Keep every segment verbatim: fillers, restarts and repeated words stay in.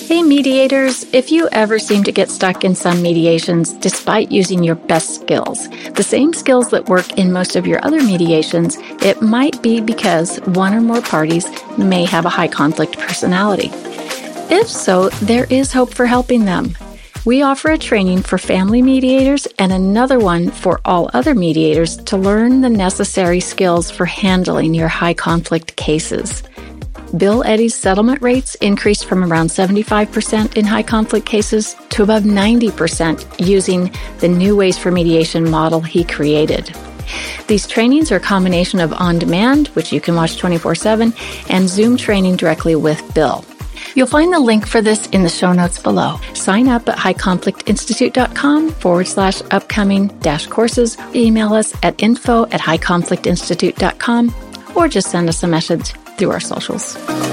Hey mediators, if you ever seem to get stuck in some mediations despite using your best skills, the same skills that work in most of your other mediations, it might be because one or more parties may have a high conflict personality. If so, there is hope for helping them. We offer a training for family mediators and another one for all other mediators to learn the necessary skills for handling your high conflict cases. Bill Eddy's settlement rates increased from around seventy-five percent in high conflict cases to above ninety percent using the New Ways for Mediation model he created. These trainings are a combination of on-demand, which you can watch twenty-four seven, and Zoom training directly with Bill. You'll find the link for this in the show notes below. Sign up at highconflictinstitute.com forward slash upcoming dash courses. Email us at info at highconflictinstitute.com or just send us a message through our socials.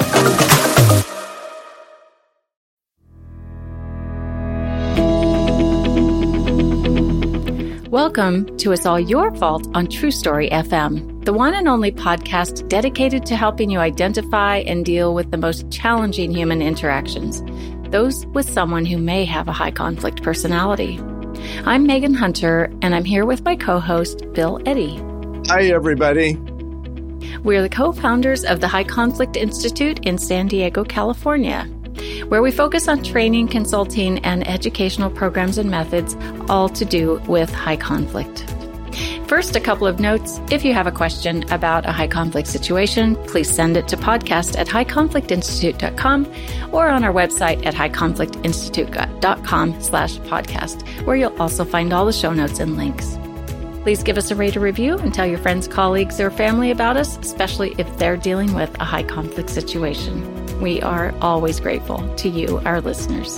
Welcome to It's All Your Fault on True Story F M, the one and only podcast dedicated to helping you identify and deal with the most challenging human interactions, those with someone who may have a high conflict personality. I'm Megan Hunter, and I'm here with my co-host, Bill Eddy. Hi, everybody. We're the co-founders of the High Conflict Institute in San Diego, California, where we focus on training, consulting, and educational programs and methods, all to do with high conflict. First, a couple of notes. If you have a question about a high conflict situation, please send it to podcast at highconflictinstitute dot com or on our website at highconflictinstitute.com slash podcast, where you'll also find all the show notes and links. Please give us a rate or review and tell your friends, colleagues, or family about us, especially if they're dealing with a high conflict situation. We are always grateful to you, our listeners.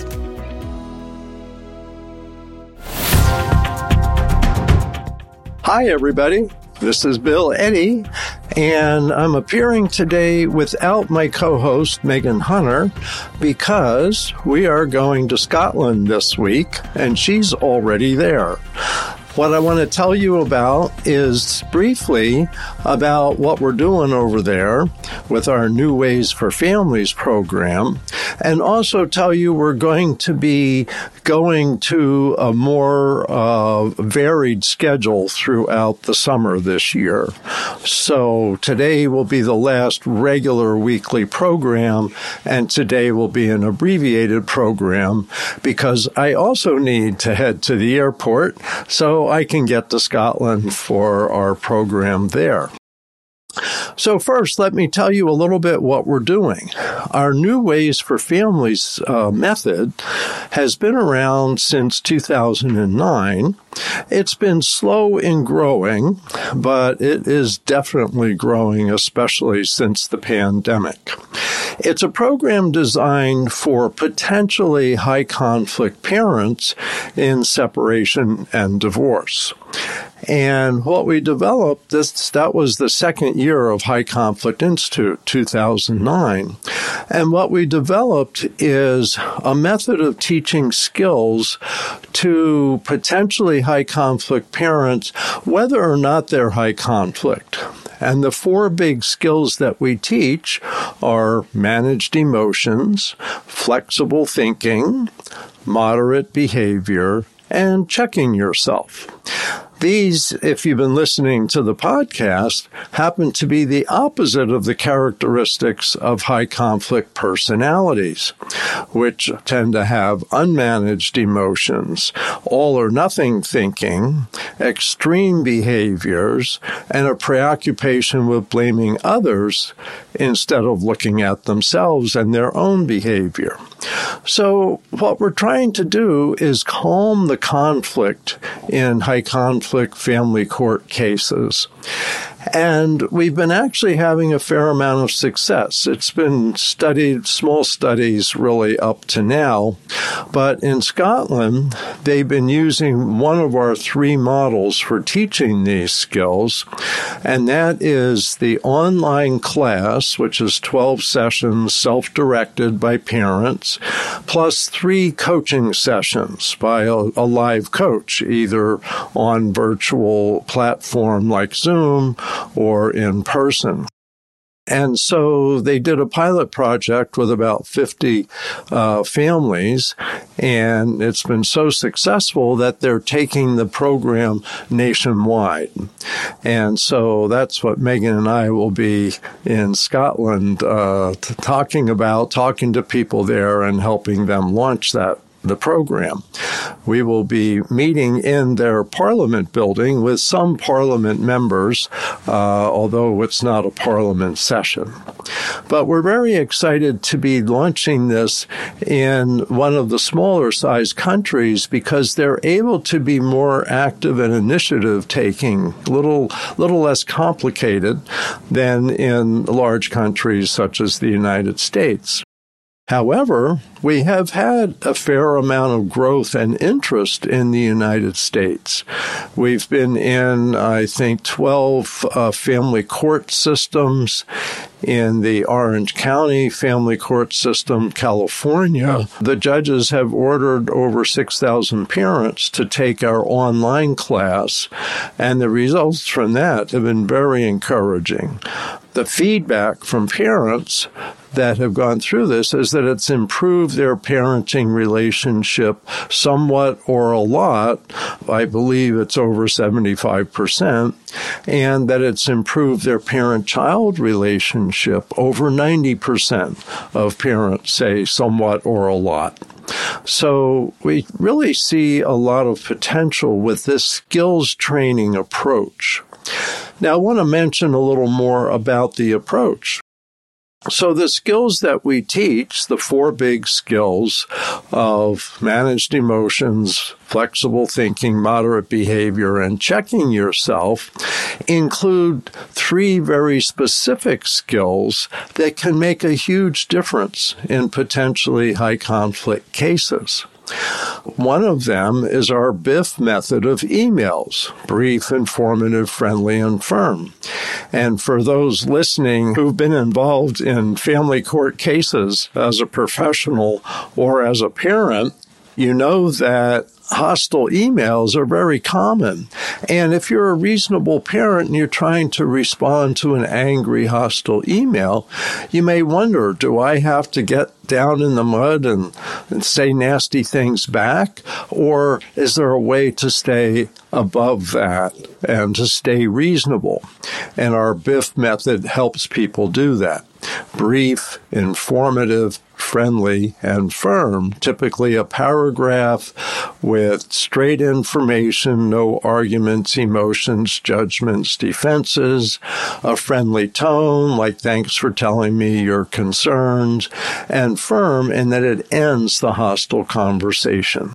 Hi, everybody. This is Bill Eddy, and I'm appearing today without my co-host, Megan Hunter, because we are going to Scotland this week, and she's already there. What I want to tell you about is briefly about what we're doing over there with our New Ways for Families program, and also tell you we're going to be going to a more uh, varied schedule throughout the summer this year. So today will be the last regular weekly program, and today will be an abbreviated program because I also need to head to the airport so I can get to Scotland for our program there. So first, let me tell you a little bit what we're doing. Our New Ways for Families uh, method has been around since two thousand nine. It's been slow in growing, but it is definitely growing, especially since the pandemic. It's a program designed for potentially high-conflict parents in separation and divorce. And what we developed, this that was the second year of High Conflict Institute, two thousand nine. And what we developed is a method of teaching skills to potentially high conflict parents, whether or not they're high conflict. And the four big skills that we teach are managed emotions, flexible thinking, moderate behavior, and checking yourself. These, if you've been listening to the podcast, happen to be the opposite of the characteristics of high conflict personalities, which tend to have unmanaged emotions, all or nothing thinking, extreme behaviors, and a preoccupation with blaming others instead of looking at themselves and their own behavior. So what we're trying to do is calm the conflict in high conflict family court cases. And we've been actually having a fair amount of success. It's been studied, small studies really up to now. But in Scotland, they've been using one of our three models for teaching these skills. And that is the online class, which is twelve sessions self-directed by parents, plus three coaching sessions by a, a live coach, either on virtual platform like Zoom or in person. And so they did a pilot project with about fifty uh, families, and it's been so successful that they're taking the program nationwide. And so that's what Megan and I will be in Scotland uh, t- talking about, talking to people there and helping them launch that the program. We will be meeting in their Parliament building with some Parliament members, uh, although it's not a Parliament session. But we're very excited to be launching this in one of the smaller sized countries because they're able to be more active and initiative taking, a little, little less complicated than in large countries such as the United States. However, we have had a fair amount of growth and interest in the United States. We've been in, I think, twelve uh, family court systems in the Orange County family court system, California. The judges have ordered over six thousand parents to take our online class, and the results from that have been very encouraging. The feedback from parents that have gone through this is that it's improved their parenting relationship somewhat or a lot. I believe it's over seventy-five percent, and that it's improved their parent-child relationship. Over ninety percent of parents say somewhat or a lot. So we really see a lot of potential with this skills training approach. Now, I want to mention a little more about the approach. So the skills that we teach, the four big skills of managed emotions, flexible thinking, moderate behavior, and checking yourself, include three very specific skills that can make a huge difference in potentially high conflict cases. One of them is our B I F method of emails, brief, informative, friendly, and firm. And for those listening who've been involved in family court cases as a professional or as a parent, you know that hostile emails are very common. And if you're a reasonable parent and you're trying to respond to an angry, hostile email, you may wonder, do I have to get down in the mud and, and say nasty things back? Or is there a way to stay above that and to stay reasonable? And our B I F method helps people do that. Brief, informative, friendly, and firm, typically a paragraph with straight information, no arguments, emotions, judgments, defenses, a friendly tone, like thanks for telling me your concerns, and firm in that it ends the hostile conversation.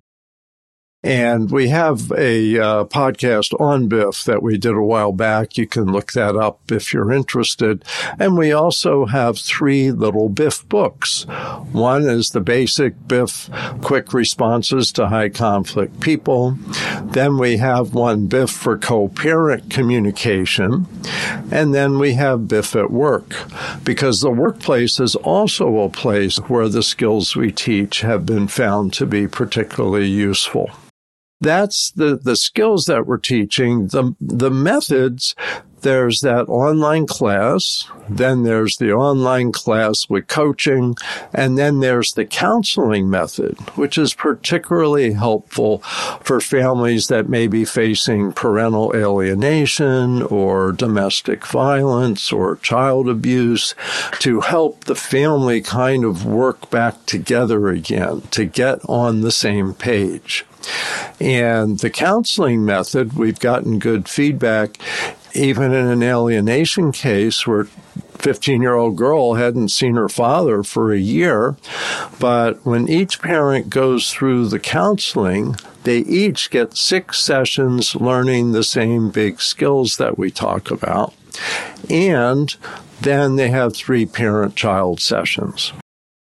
And we have a uh, podcast on B I F that we did a while back. You can look that up if you're interested. And we also have three little B I F books. One is the basic B I F quick responses to high conflict people. Then we have one B I F for co-parent communication. And then we have B I F at work, because the workplace is also a place where the skills we teach have been found to be particularly useful. That's the, the skills that we're teaching. The, the methods, there's that online class, then there's the online class with coaching, and then there's the counseling method, which is particularly helpful for families that may be facing parental alienation or domestic violence or child abuse, to help the family kind of work back together again, to get on the same page. And the counseling method, we've gotten good feedback, even in an alienation case where a fifteen-year-old girl hadn't seen her father for a year. But when each parent goes through the counseling, they each get six sessions learning the same big skills that we talk about. And then they have three parent-child sessions.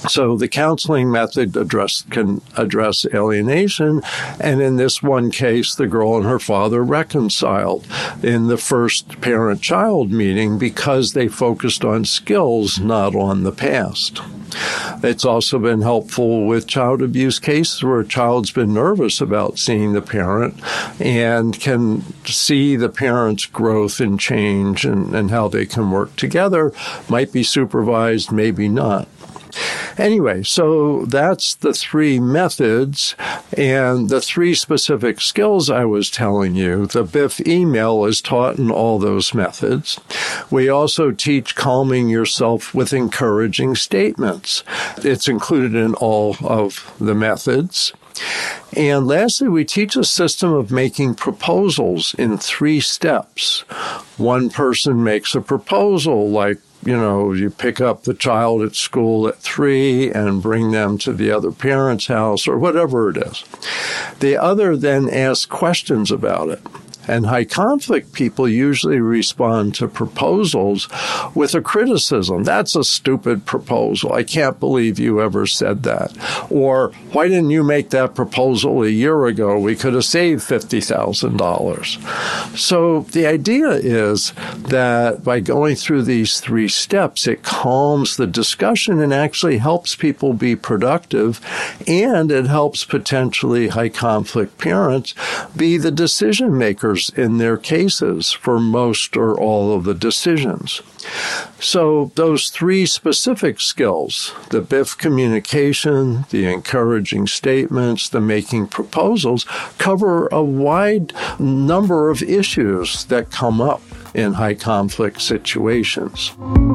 So the counseling method address, can address alienation, and in this one case, the girl and her father reconciled in the first parent-child meeting because they focused on skills, not on the past. It's also been helpful with child abuse cases where a child's been nervous about seeing the parent and can see the parent's growth and change and, and how they can work together. Might be supervised, maybe not. Anyway, so that's the three methods and the three specific skills I was telling you. The B I F email is taught in all those methods. We also teach calming yourself with encouraging statements. It's included in all of the methods. And lastly, we teach a system of making proposals in three steps. One person makes a proposal like, you know, you pick up the child at school at three and bring them to the other parent's house or whatever it is. The other then asks questions about it. And high conflict people usually respond to proposals with a criticism. That's a stupid proposal. I can't believe you ever said that. Or, why didn't you make that proposal a year ago? We could have saved fifty thousand dollars. So the idea is that by going through these three steps, it calms the discussion and actually helps people be productive, and it helps potentially high conflict parents be the decision makers in their cases for most or all of the decisions. So those three specific skills, the B I F communication, the encouraging statements, the making proposals, cover a wide number of issues that come up in high conflict situations.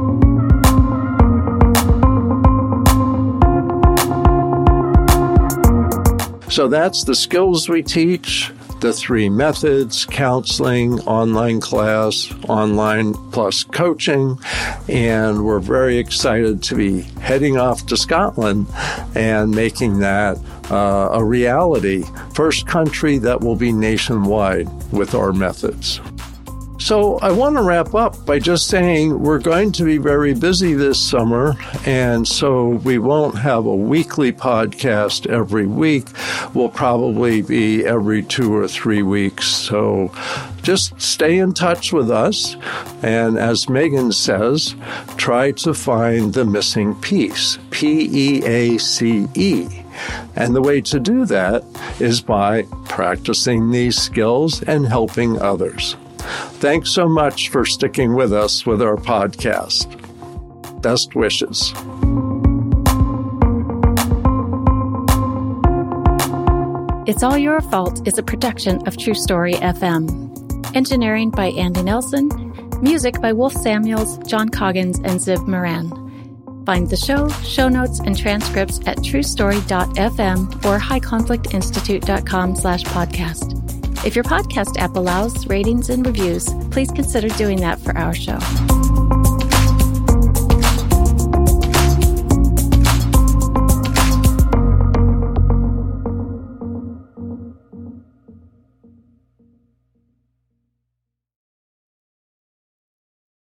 So that's the skills we teach. The three methods: counseling, online class, online plus coaching. And we're very excited to be heading off to Scotland and making that uh, a reality. First country that will be nationwide with our methods. So I want to wrap up by just saying we're going to be very busy this summer, and so we won't have a weekly podcast every week. We'll probably be every two or three weeks. So just stay in touch with us, and as Megan says, try to find the missing piece, P E A C E. And the way to do that is by practicing these skills and helping others. Thanks so much for sticking with us with our podcast. Best wishes. It's All Your Fault is a production of True Story F M. Engineering by Andy Nelson. Music by Wolf Samuels, John Coggins, and Ziv Moran. Find the show, show notes, and transcripts at truestory dot f m or high conflict institute dot com slash podcast. If your podcast app allows ratings and reviews, please consider doing that for our show.